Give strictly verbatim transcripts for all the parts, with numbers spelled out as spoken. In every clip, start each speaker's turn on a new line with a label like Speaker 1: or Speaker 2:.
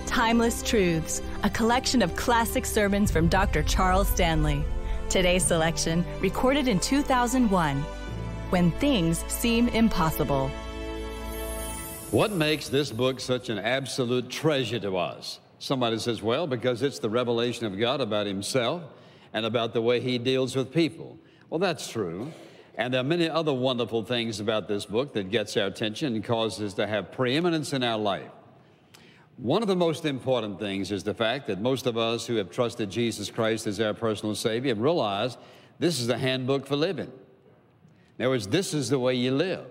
Speaker 1: Timeless Truths, a collection of classic sermons from Doctor Charles Stanley. Today's selection, recorded in two thousand one, When Things Seem Impossible.
Speaker 2: What makes this book such an absolute treasure to us? Somebody says, well, because it's the revelation of God about himself and about the way he deals with people. Well, that's true. And there are many other wonderful things about this book that gets our attention and causes us to have preeminence in our life. One of the most important things is the fact that most of us who have trusted Jesus Christ as our personal Savior have realized this is the handbook for living. In other words, this is the way you live.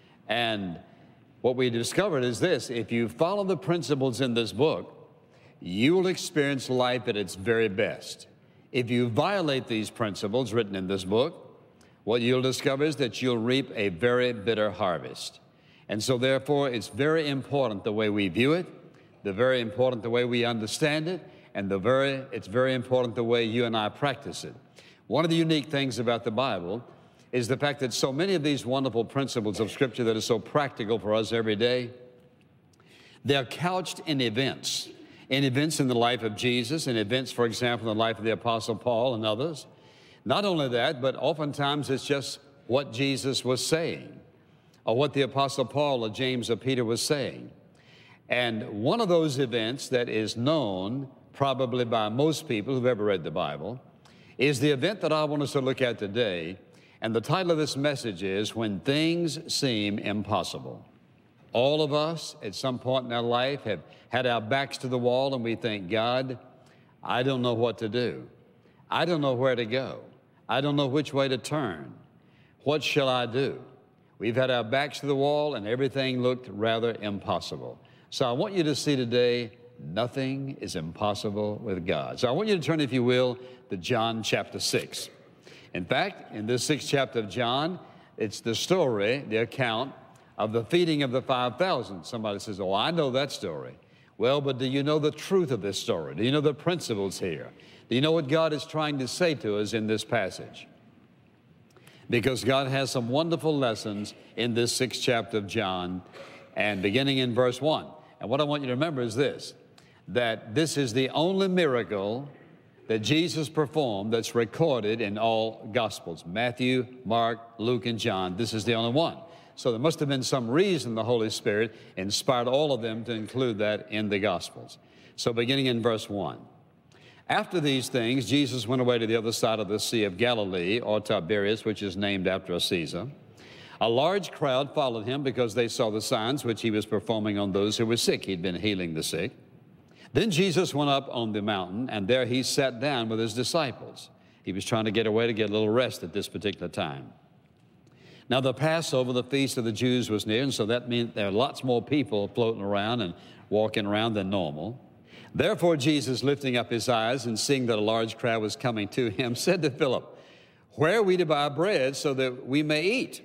Speaker 2: And what we discovered is this: if you follow the principles in this book, you will experience life at its very best. If you violate these principles written in this book, what you'll discover is that you'll reap a very bitter harvest. And so therefore, it's very important the way we view it, the very important the way we understand it, and the very, it's very important the way you and I practice it. One of the unique things about the Bible is the fact that so many of these wonderful principles of Scripture that are so practical for us every day, they're couched in events, in events in the life of Jesus, in events, for example, in the life of the Apostle Paul and others. Not only that, but oftentimes it's just what Jesus was saying, or what the Apostle Paul or James or Peter was saying. And one of those events that is known probably by most people who've ever read the Bible is the event that I want us to look at today. And the title of this message is When Things Seem Impossible. All of us at some point in our life have had our backs to the wall and we think, God, I don't know what to do. I don't know where to go. I don't know which way to turn. What shall I do? We've had our backs to the wall and everything looked rather impossible. So I want you to see today, nothing is impossible with God. So I want you to turn, if you will, to John chapter six. In fact, in this sixth chapter of John, it's the story, the account of the feeding of the five thousand. Somebody says, oh, I know that story. Well, but do you know the truth of this story? Do you know the principles here? Do you know what God is trying to say to us in this passage? Because God has some wonderful lessons in this sixth chapter of John, and beginning in verse one. And what I want you to remember is this, that this is the only miracle that Jesus performed that's recorded in all Gospels. Matthew, Mark, Luke, and John. This is the only one. So there must have been some reason the Holy Spirit inspired all of them to include that in the Gospels. So beginning in verse one. After these things, Jesus went away to the other side of the Sea of Galilee, or Tiberias, which is named after a Caesar. A large crowd followed him because they saw the signs which he was performing on those who were sick. He'd been healing the sick. Then Jesus went up on the mountain, and there he sat down with his disciples. He was trying to get away to get a little rest at this particular time. Now the Passover, the feast of the Jews, was near, and so that meant there are lots more people floating around and walking around than normal. Therefore Jesus, lifting up his eyes and seeing that a large crowd was coming to him, said to Philip, where are we to buy bread so that we may eat?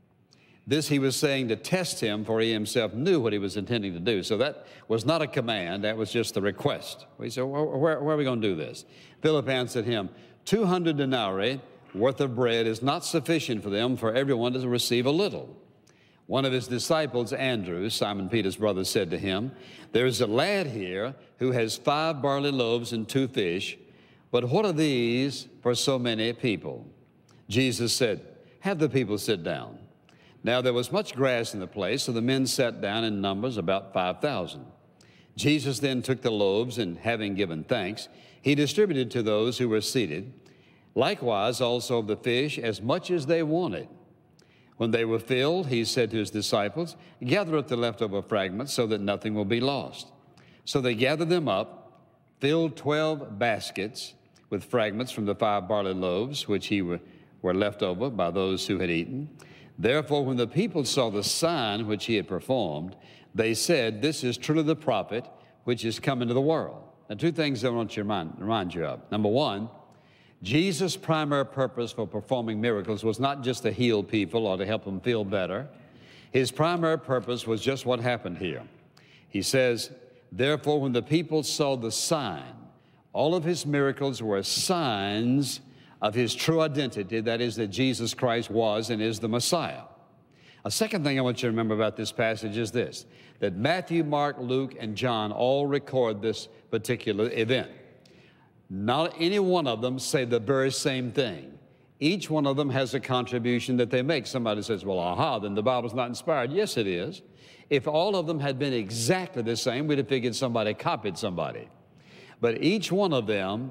Speaker 2: This he was saying to test him, for he himself knew what he was intending to do. So that was not a command, that was just the request. He said, where, where, where are we going to do this? Philip answered him, two hundred denarii worth of bread is not sufficient for them, for everyone to receive a little. One of his disciples, Andrew, Simon Peter's brother, said to him, there is a lad here who has five barley loaves and two fish, but what are these for so many people? Jesus said, have the people sit down. Now there was much grass in the place, so the men sat down in numbers, about five thousand. Jesus then took the loaves, and having given thanks, he distributed to those who were seated. Likewise also of the fish, as much as they wanted. When they were filled, he said to his disciples, gather up the leftover fragments so that nothing will be lost. So they gathered them up, filled twelve baskets with fragments from the five barley loaves, which he were, were left over by those who had eaten. Therefore, when the people saw the sign which he had performed, they said, this is truly the prophet which is come into the world. Now, two things I want to remind, remind you of. Number one, Jesus' primary purpose for performing miracles was not just to heal people or to help them feel better. His primary purpose was just what happened here. He says, therefore, when the people saw the sign, all of his miracles were signs of his true identity, that is, that Jesus Christ was and is the Messiah. A second thing I want you to remember about this passage is this, that Matthew, Mark, Luke, and John all record this particular event. Not any one of them say the very same thing. Each one of them has a contribution that they make. Somebody says, well, aha, then the Bible's not inspired. Yes, it is. If all of them had been exactly the same, we'd have figured somebody copied somebody. But each one of them,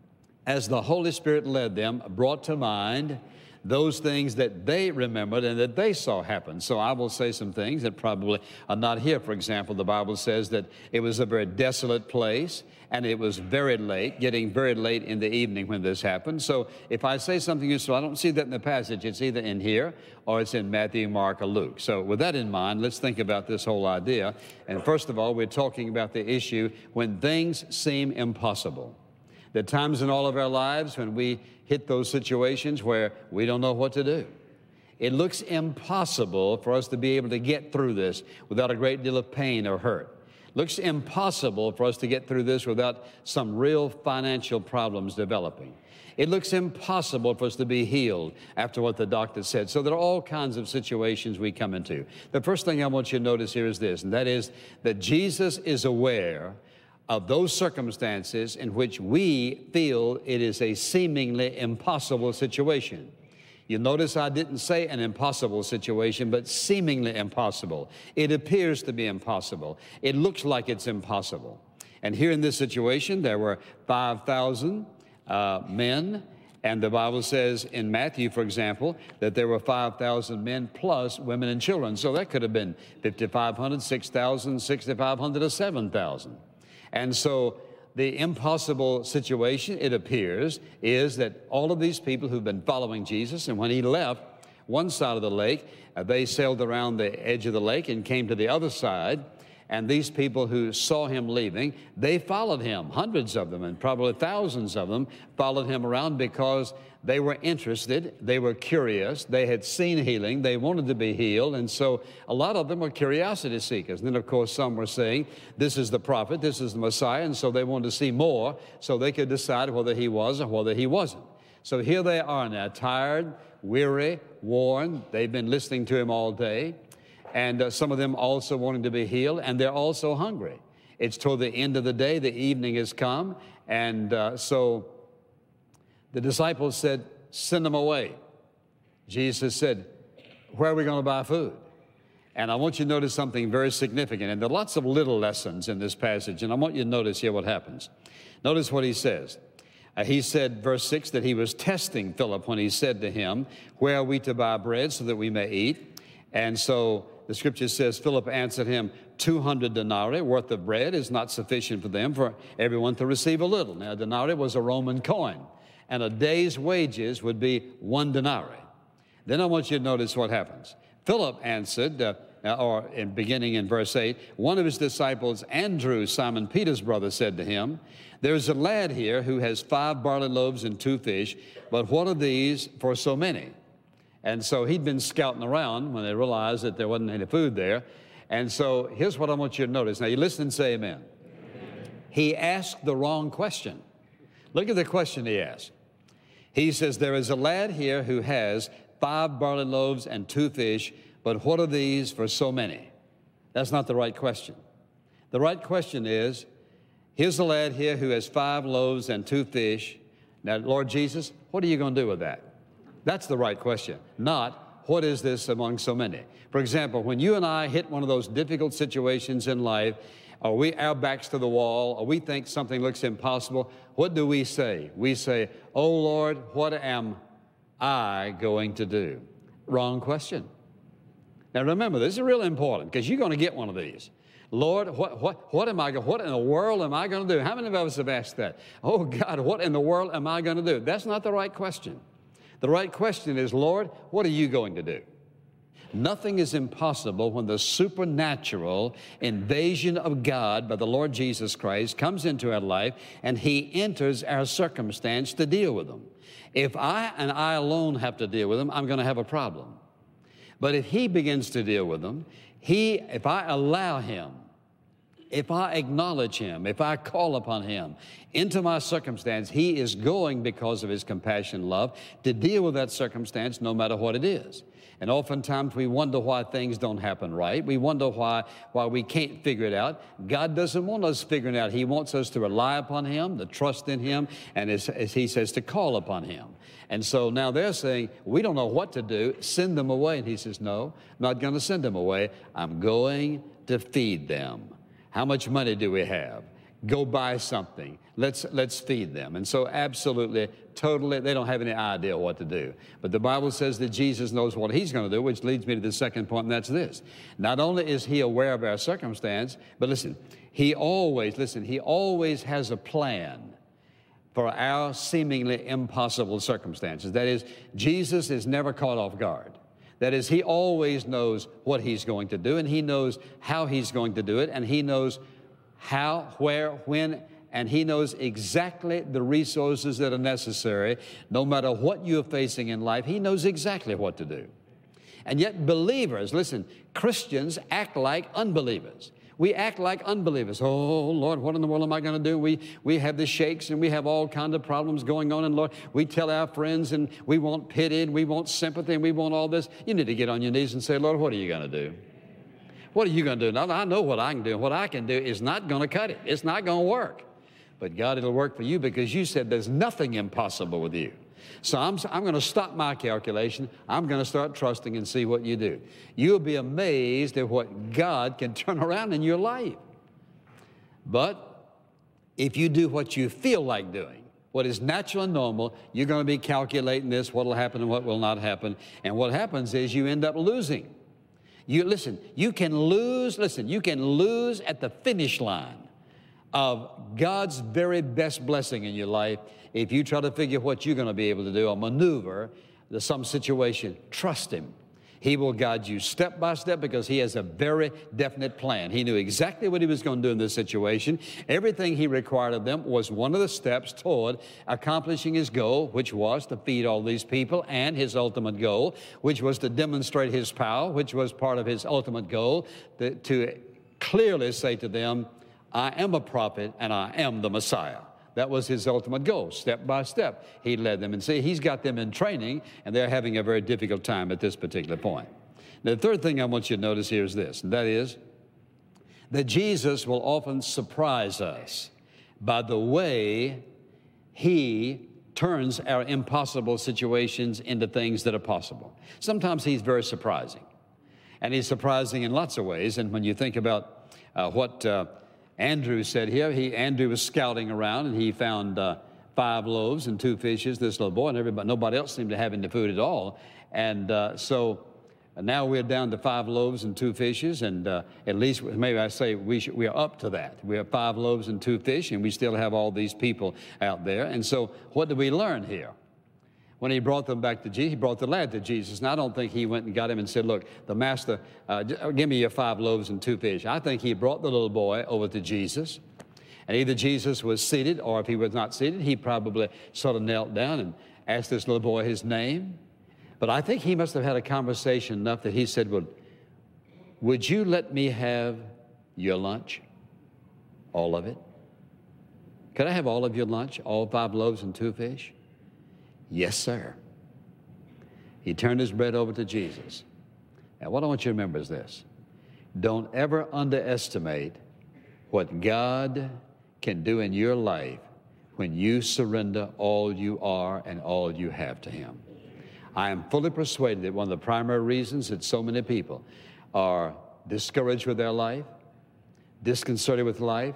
Speaker 2: as the Holy Spirit led them, brought to mind those things that they remembered and that they saw happen. So I will say some things that probably are not here. For example, the Bible says that it was a very desolate place and it was very late, getting very late in the evening when this happened. So if I say something useful, I don't see that in the passage. It's either in here or it's in Matthew, Mark, or Luke. So with that in mind, let's think about this whole idea. And first of all, we're talking about the issue when things seem impossible. There are times in all of our lives when we hit those situations where we don't know what to do. It looks impossible for us to be able to get through this without a great deal of pain or hurt. It looks impossible for us to get through this without some real financial problems developing. It looks impossible for us to be healed after what the doctor said. So there are all kinds of situations we come into. The first thing I want you to notice here is this, and that is that Jesus is aware of those circumstances in which we feel it is a seemingly impossible situation. You notice I didn't say an impossible situation, but seemingly impossible. It appears to be impossible. It looks like it's impossible. And here in this situation, there were five thousand uh, men, and the Bible says in Matthew, for example, that there were five thousand men plus women and children. So that could have been fifty-five hundred, six thousand, sixty-five hundred, or seven thousand. And so the impossible situation, it appears, is that all of these people who've been following Jesus, and when he left one side of the lake, uh, they sailed around the edge of the lake and came to the other side. And these people who saw him leaving, they followed him, hundreds of them, and probably thousands of them followed him around because they were interested, they were curious, they had seen healing, they wanted to be healed, and so a lot of them were curiosity seekers. And then, of course, some were saying, this is the prophet, this is the Messiah, and so they wanted to see more so they could decide whether he was or whether he wasn't. So here they are now, tired, weary, worn. They've been listening to him all day. And uh, some of them also wanting to be healed, and they're also hungry. It's toward the end of the day, the evening has come, and uh, so the disciples said, send them away. Jesus said, where are we going to buy food? And I want you to notice something very significant, and there are lots of little lessons in this passage, and I want you to notice here what happens. Notice what he says. Uh, he said, verse six, that he was testing Philip when he said to him, where are we to buy bread so that we may eat? And so the scripture says, Philip answered him, two hundred denarii worth of bread is not sufficient for them, for everyone to receive a little. Now, a denarii was a Roman coin, and a day's wages would be one denarii. Then I want you to notice what happens. Philip answered, uh, or in beginning in verse eight, one of his disciples, Andrew, Simon Peter's brother, said to him, there's a lad here who has five barley loaves and two fish, but what are these for so many? And so he'd been scouting around when they realized that there wasn't any food there. And so here's what I want you to notice. Now, you listen and say amen. Amen. He asked the wrong question. Look at the question he asked. He says, there is a lad here who has five barley loaves and two fish, but what are these for so many? That's not the right question. The right question is, here's a lad here who has five loaves and two fish. Now, Lord Jesus, what are you going to do with that? That's the right question, not what is this among so many? For example, when you and I hit one of those difficult situations in life, or we our backs to the wall, or we think something looks impossible, what do we say? We say, oh Lord, what am I going to do? Wrong question. Now remember, this is really important because you're going to get one of these. Lord, what, what, what am I, what in the world am I going to do? How many of us have asked that? Oh God, what in the world am I going to do? That's not the right question. The right question is, Lord, what are you going to do? Nothing is impossible when the supernatural invasion of God by the Lord Jesus Christ comes into our life and he enters our circumstance to deal with them. If I and I alone have to deal with them, I'm going to have a problem. But if he begins to deal with them, he, if I allow him if I acknowledge Him, if I call upon Him into my circumstance, He is going, because of His compassion and love, to deal with that circumstance no matter what it is. And oftentimes we wonder why things don't happen right. We wonder why, why we can't figure it out. God doesn't want us figuring it out. He wants us to rely upon Him, to trust in Him, and as, as He says, to call upon Him. And so now they're saying, we don't know what to do. Send them away. And He says, no, I'm not going to send them away. I'm going to feed them. How much money do we have? Go buy something. Let's, let's feed them. And so absolutely, totally, they don't have any idea what to do. But the Bible says that Jesus knows what He's going to do, which leads me to the second point, and that's this. Not only is He aware of our circumstance, but listen, He always, listen, He always has a plan for our seemingly impossible circumstances. That is, Jesus is never caught off guard. That is, He always knows what He's going to do, and He knows how He's going to do it, and He knows how, where, when, and He knows exactly the resources that are necessary. No matter what you're facing in life, He knows exactly what to do. And yet believers, listen, Christians act like unbelievers. We act like unbelievers. Oh, Lord, what in the world am I going to do? We, we have the shakes and we have all kinds of problems going on. And Lord, we tell our friends and we want pity and we want sympathy and we want all this. You need to get on your knees and say, Lord, what are you going to do? What are you going to do? Now, I know what I can do. What I can do is not going to cut it. It's not going to work. But God, it'll work for you because you said there's nothing impossible with you. So I'm, I'm going to stop my calculation. I'm going to start trusting and see what you do. You'll be amazed at what God can turn around in your life. But if you do what you feel like doing, what is natural and normal, you're going to be calculating this, what will happen and what will not happen. And what happens is you end up losing. You, listen, you can lose, listen, you can lose at the finish line of God's very best blessing in your life if you try to figure what you're going to be able to do or maneuver to some situation. Trust Him. He will guide you step by step because He has a very definite plan. He knew exactly what He was going to do in this situation. Everything He required of them was one of the steps toward accomplishing His goal, which was to feed all these people, and His ultimate goal, which was to demonstrate His power, which was part of His ultimate goal, to, to clearly say to them, I am a prophet and I am the Messiah. That was His ultimate goal. Step by step, He led them. And see, He's got them in training, and they're having a very difficult time at this particular point. Now, the third thing I want you to notice here is this, and that is that Jesus will often surprise us by the way He turns our impossible situations into things that are possible. Sometimes He's very surprising, and He's surprising in lots of ways. And when you think about uh, what uh, Andrew said here, he, Andrew was scouting around and he found uh, five loaves and two fishes, this little boy, and everybody, nobody else seemed to have any food at all. And uh, so uh, now we're down to five loaves and two fishes, and uh, at least maybe I say we, should, we are up to that. We have five loaves and two fish, and we still have all these people out there. And so what do we learn here? When He brought them back to Jesus, He brought the lad to Jesus. And I don't think He went and got him and said, look, the master, uh, give me your five loaves and two fish. I think He brought the little boy over to Jesus. And either Jesus was seated, or if He was not seated, He probably sort of knelt down and asked this little boy his name. But I think He must have had a conversation enough that He said, well, would you let me have your lunch? All of it? Could I have all of your lunch, all five loaves and two fish? Yes, sir. He turned his bread over to Jesus. Now, what I want you to remember is this. Don't ever underestimate what God can do in your life when you surrender all you are and all you have to Him. I am fully persuaded that one of the primary reasons that so many people are discouraged with their life, disconcerted with life,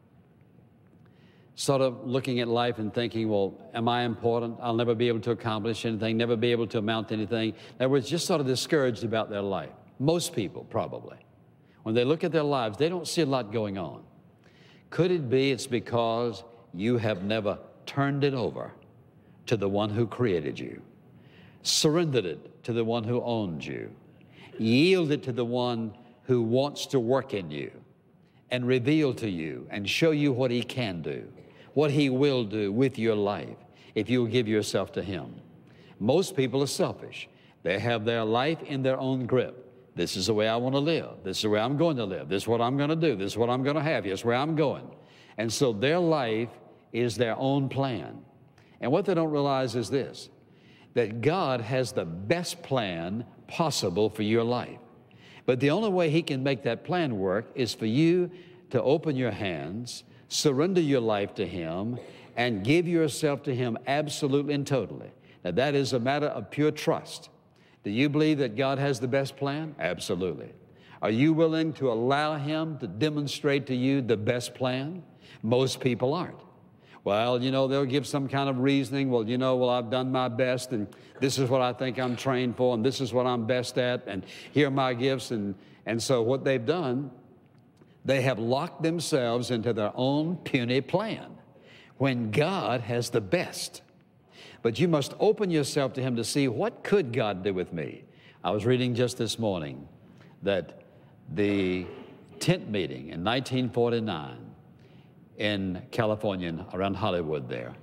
Speaker 2: sort of looking at life and thinking, well, am I important? I'll never be able to accomplish anything, never be able to amount to anything. In other words, just sort of discouraged about their life. Most people, probably. When they look at their lives, they don't see a lot going on. Could it be it's because you have never turned it over to the one who created you, surrendered it to the one who owns you, yielded to the one who wants to work in you and reveal to you and show you what He can do, what He will do with your life if you will give yourself to Him. Most people are selfish. They have their life in their own grip. This is the way I want to live. This is the way I'm going to live. This is what I'm going to do. This is what I'm going to have. Here's where I'm going. And so their life is their own plan. And what they don't realize is this, that God has the best plan possible for your life. But the only way He can make that plan work is for you to open your hands, surrender your life to Him, and give yourself to Him absolutely and totally. Now, that is a matter of pure trust. Do you believe that God has the best plan? Absolutely. Are you willing to allow Him to demonstrate to you the best plan? Most people aren't. Well, you know, they'll give some kind of reasoning. Well, you know, well, I've done my best, and this is what I think I'm trained for, and this is what I'm best at, and here are my gifts. And, and so what they've done, they have locked themselves into their own puny plan when God has the best. But you must open yourself to Him to see, what could God do with me? I was reading just this morning that the tent meeting in nineteen forty-nine in California, around Hollywood there,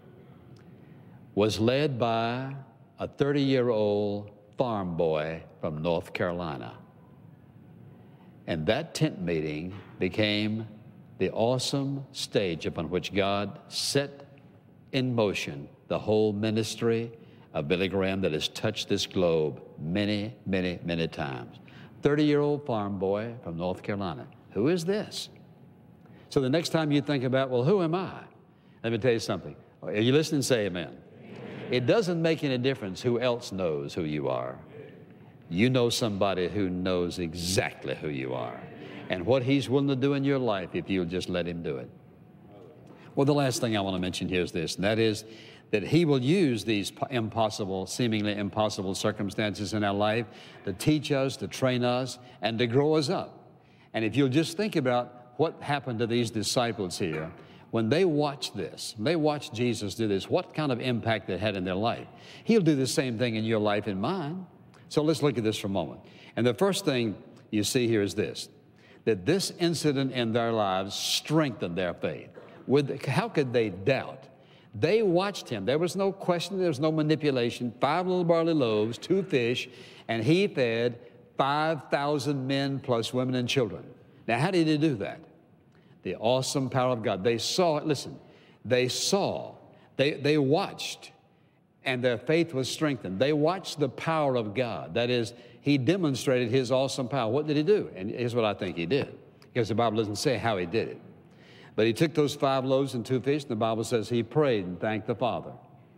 Speaker 2: was led by a thirty-year-old farm boy from North Carolina. And that tent meeting became the awesome stage upon which God set in motion the whole ministry of Billy Graham that has touched this globe many, many, many times. thirty-year-old farm boy from North Carolina. Who is this? So the next time you think about, well, who am I? Let me tell you something. Are you listening? Say amen. Amen. It doesn't make any difference who else knows who you are. You know somebody who knows exactly who you are and what He's willing to do in your life if you'll just let Him do it. Well, the last thing I want to mention here is this, and that is that He will use these impossible, seemingly impossible circumstances in our life to teach us, to train us, and to grow us up. And if you'll just think about what happened to these disciples here, when they watched this, they watched Jesus do this, what kind of impact it had in their life. He'll do the same thing in your life and mine. So let's look at this for a moment. And the first thing you see here is this, that this incident in their lives strengthened their faith. With, how could they doubt? They watched Him. There was no question. There was no manipulation. Five little barley loaves, two fish, and He fed five thousand men plus women and children. Now, how did He do that? The awesome power of God. They saw it. Listen, they saw, they, they watched, and their faith was strengthened. They watched the power of God. That is, He demonstrated His awesome power. What did He do? And here's what I think He did, because the Bible doesn't say how He did it. But He took those five loaves and two fish, and the Bible says He prayed and thanked the Father.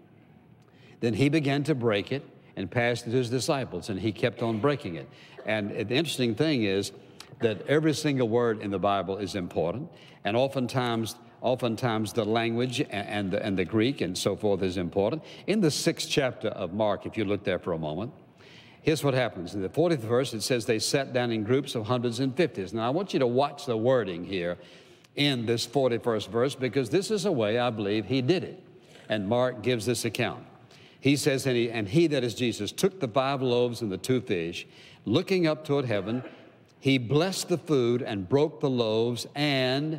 Speaker 2: Then He began to break it and passed it to His disciples, and He kept on breaking it. And the interesting thing is that every single word in the Bible is important, and oftentimes, oftentimes the language and the, and the Greek and so forth is important. In the sixth chapter of Mark, if you look there for a moment, here's what happens. In the fortieth verse, it says they sat down in groups of hundreds and fifties. Now, I want you to watch the wording here in this forty-first verse, because this is a way I believe He did it. And Mark gives this account. He says, and he, and he, that is Jesus, took the five loaves and the two fish, looking up toward heaven, He blessed the food and broke the loaves, and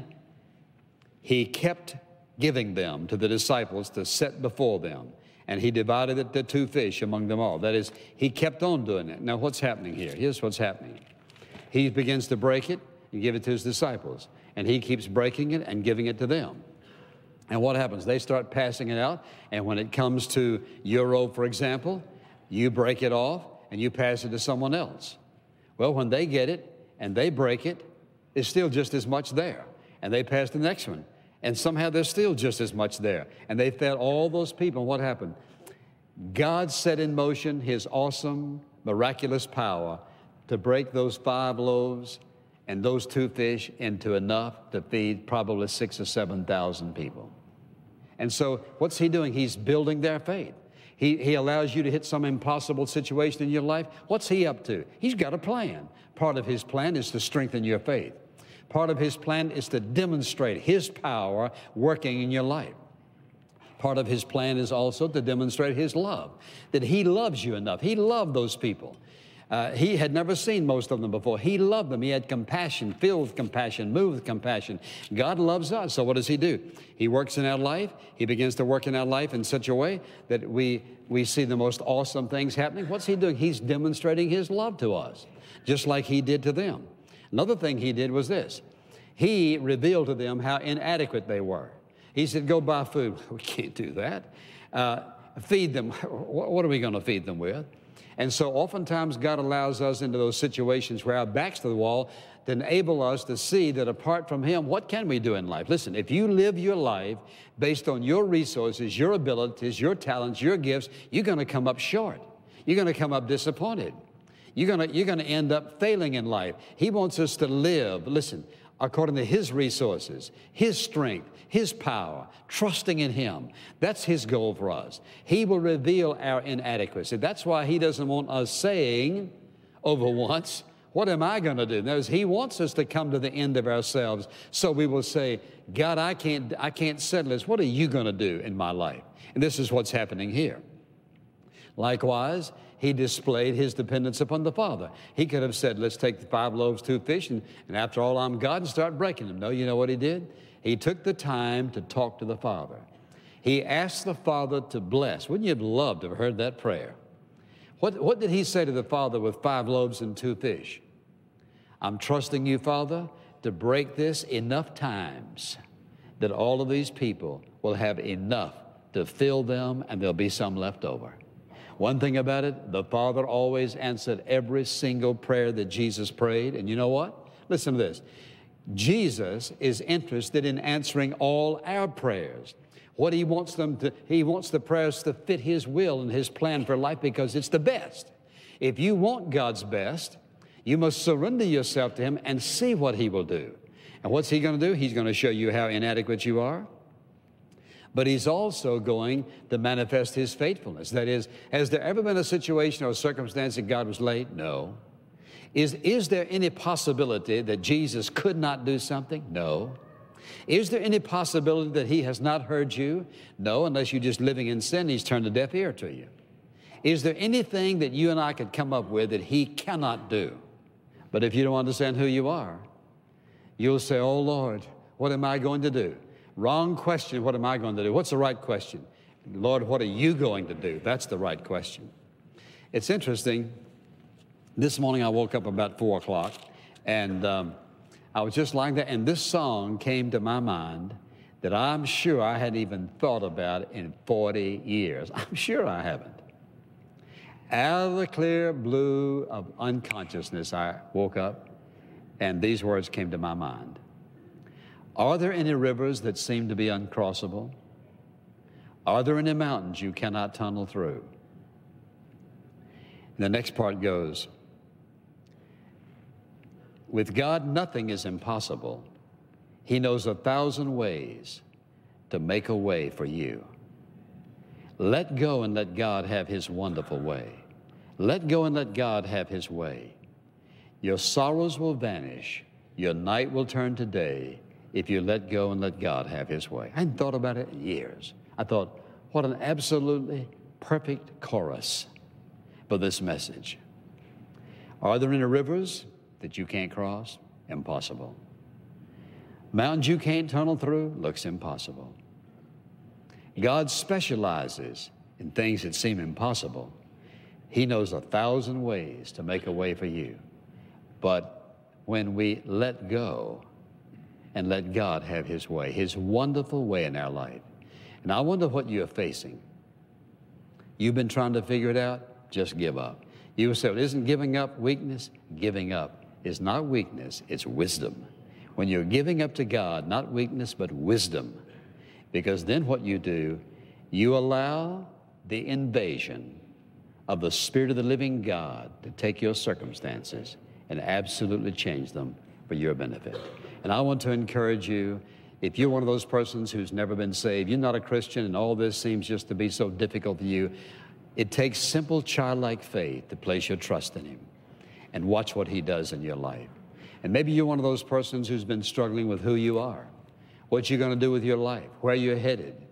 Speaker 2: He kept giving them to the disciples to set before them. And He divided it, the two fish, among them all. That is, He kept on doing it. Now, what's happening here? Here's what's happening. He begins to break it and give it to His disciples. And He keeps breaking it and giving it to them. And what happens? They start passing it out. And when it comes to your robe, for example, you break it off and you pass it to someone else. Well, when they get it and they break it, there's still just as much there. And they pass the next one. And somehow there's still just as much there. And they fed all those people. And what happened? God set in motion His awesome, miraculous power to break those five loaves and those two fish into enough to feed probably six or seven thousand people. And so what's He doing? He's building their faith. He, he allows you to hit some impossible situation in your life. What's He up to? He's got a plan. Part of His plan is to strengthen your faith. Part of His plan is to demonstrate His power working in your life. Part of His plan is also to demonstrate His love, that He loves you enough. He loved those people. Uh, he had never seen most of them before. He loved them. He had compassion, filled with compassion, moved with compassion. God loves us. So what does he do? He works in our life. He begins to work in our life in such a way that we, we see the most awesome things happening. What's he doing? He's demonstrating his love to us, just like he did to them. Another thing he did was this. He revealed to them how inadequate they were. He said, go buy food. We can't do that. Uh, feed them. What are we going to feed them with? And so oftentimes God allows us into those situations where our back's to the wall to enable us to see that apart from him, what can we do in life? Listen, if you live your life based on your resources, your abilities, your talents, your gifts, you're going to come up short. You're going to come up disappointed. You're going to, you're going to end up failing in life. He wants us to live, listen, according to his resources, his strength, his power, trusting in him. That's his goal for us. He will reveal our inadequacy. That's why he doesn't want us saying over once, what am I going to do? Notice, he wants us to come to the end of ourselves so we will say, God, I can't, I can't settle this. What are you going to do in my life? And this is what's happening here. Likewise, he displayed his dependence upon the Father. He could have said, let's take the five loaves, two fish, and, and after all, I'm God, and start breaking them. No, you know what he did? He took the time to talk to the Father. He asked the Father to bless. Wouldn't you have loved to have heard that prayer? What, what did he say to the Father with five loaves and two fish? I'm trusting you, Father, to break this enough times that all of these people will have enough to fill them and there'll be some left over. One thing about it, the Father always answered every single prayer that Jesus prayed. And you know what? Listen to this. Jesus is interested in answering all our prayers. What he wants them to, he wants the prayers to fit his will and his plan for life because it's the best. If you want God's best, you must surrender yourself to him and see what he will do. And what's he going to do? He's going to show you how inadequate you are. But he's also going to manifest his faithfulness. That is, has there ever been a situation or a circumstance that God was late? No. Is, is there any possibility that Jesus could not do something? No. Is there any possibility that he has not heard you? No, unless you're just living in sin, he's turned a deaf ear to you. Is there anything that you and I could come up with that he cannot do? But if you don't understand who you are, you'll say, oh, Lord, what am I going to do? Wrong question, what am I going to do? What's the right question? Lord, what are you going to do? That's the right question. It's interesting. This morning I woke up about four o'clock, and um, I was just like that, and this song came to my mind that I'm sure I hadn't even thought about in forty years. I'm sure I haven't. Out of the clear blue of unconsciousness, I woke up, and these words came to my mind. Are there any rivers that seem to be uncrossable? Are there any mountains you cannot tunnel through? And the next part goes, with God, nothing is impossible. He knows a thousand ways to make a way for you. Let go and let God have his wonderful way. Let go and let God have his way. Your sorrows will vanish. Your night will turn to day if you let go and let God have his way. I hadn't thought about it in years. I thought, what an absolutely perfect chorus for this message. Are there any rivers that you can't cross? Impossible. Mountains you can't tunnel through? Looks impossible. God specializes in things that seem impossible. He knows a thousand ways to make a way for you. But when we let go and let God have his way, his wonderful way in our life. And I wonder what you're facing. You've been trying to figure it out? Just give up. You will say, well, isn't giving up weakness? Giving up is not weakness, it's wisdom. When you're giving up to God, not weakness, but wisdom. Because then what you do, you allow the invasion of the Spirit of the living God to take your circumstances and absolutely change them for your benefit. And I want to encourage you, if you're one of those persons who's never been saved, you're not a Christian, and all this seems just to be so difficult for you, it takes simple childlike faith to place your trust in him and watch what he does in your life. And maybe you're one of those persons who's been struggling with who you are, what you're going to do with your life, where you're headed.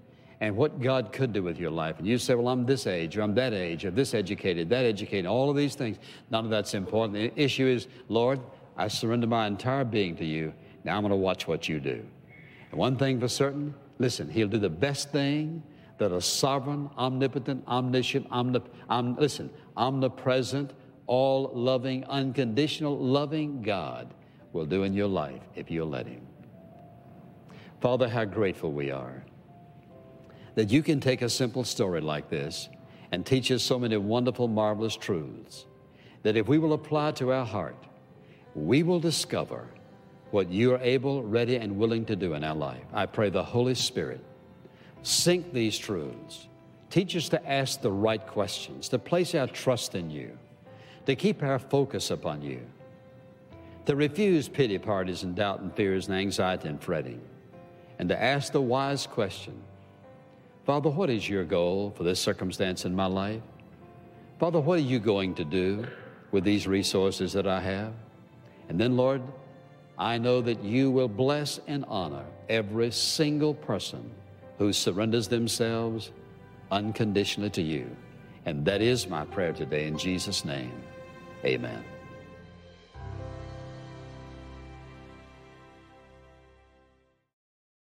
Speaker 2: and what God could do with your life. And you say, well, I'm this age, or I'm that age, or this educated, that educated, all of these things. None of that's important. The issue is, Lord, I surrender my entire being to you. Now I'm going to watch what you do. And one thing for certain, listen, he'll do the best thing that a sovereign, omnipotent, omniscient, omnip om listen, omnipresent, all-loving, unconditional, loving God will do in your life if you'll let him. Father, how grateful we are that you can take a simple story like this and teach us so many wonderful, marvelous truths that if we will apply to our heart, we will discover what you are able, ready, and willing to do in our life. I pray the Holy Spirit sink these truths. Teach us to ask the right questions, to place our trust in you, to keep our focus upon you, to refuse pity parties and doubt and fears and anxiety and fretting, and to ask the wise question, Father, what is your goal for this circumstance in my life? Father, what are you going to do with these resources that I have? And then, Lord, I know that you will bless and honor every single person who surrenders themselves unconditionally to you. And that is my prayer today in Jesus' name. Amen.